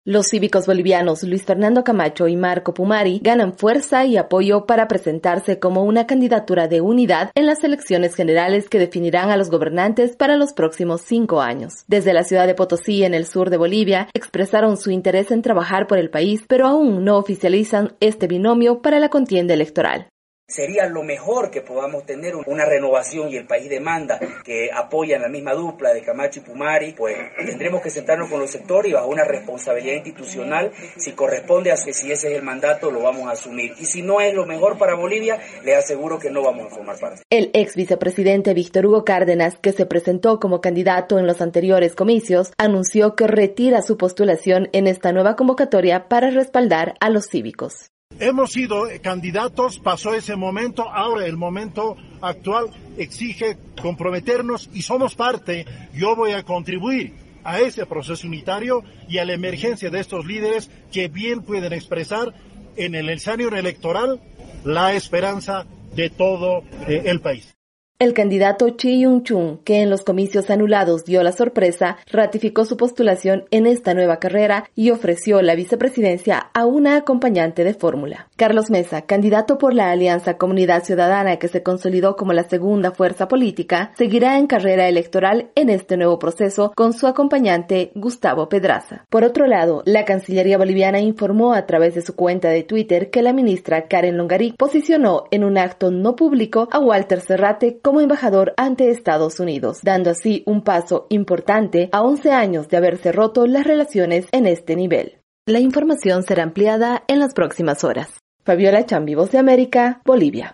Los cívicos bolivianos Luis Fernando Camacho y Marco Pumari ganan fuerza y apoyo para presentarse como una candidatura de unidad en las elecciones generales que definirán a los gobernantes para los próximos 5 años. Desde la ciudad de Potosí, en el sur de Bolivia, expresaron su interés en trabajar por el país, pero aún no oficializan este binomio para la contienda electoral. Sería lo mejor que podamos tener una renovación y el país demanda que apoyan la misma dupla de Camacho y Pumari, pues tendremos que sentarnos con los sectores y bajo una responsabilidad institucional, si corresponde, si ese es el mandato, lo vamos a asumir. Y si no es lo mejor para Bolivia, les aseguro que no vamos a formar parte. El ex vicepresidente Víctor Hugo Cárdenas, que se presentó como candidato en los anteriores comicios, anunció que retira su postulación en esta nueva convocatoria para respaldar a los cívicos. Hemos sido candidatos, pasó ese momento, ahora el momento actual exige comprometernos y somos parte. Yo voy a contribuir a ese proceso unitario y a la emergencia de estos líderes que bien pueden expresar en el escenario electoral la esperanza de todo el país. El candidato Chi Yung-chun, que en los comicios anulados dio la sorpresa, ratificó su postulación en esta nueva carrera y ofreció la vicepresidencia a una acompañante de fórmula. Carlos Mesa, candidato por la Alianza Comunidad Ciudadana, que se consolidó como la segunda fuerza política, seguirá en carrera electoral en este nuevo proceso con su acompañante Gustavo Pedraza. Por otro lado, la Cancillería boliviana informó a través de su cuenta de Twitter que la ministra Karen Longarik posicionó en un acto no público a Walter Serrate como embajador ante Estados Unidos, dando así un paso importante a 11 años de haberse roto las relaciones en este nivel. La información será ampliada en las próximas horas. Fabiola Chambi, Voz de América, Bolivia.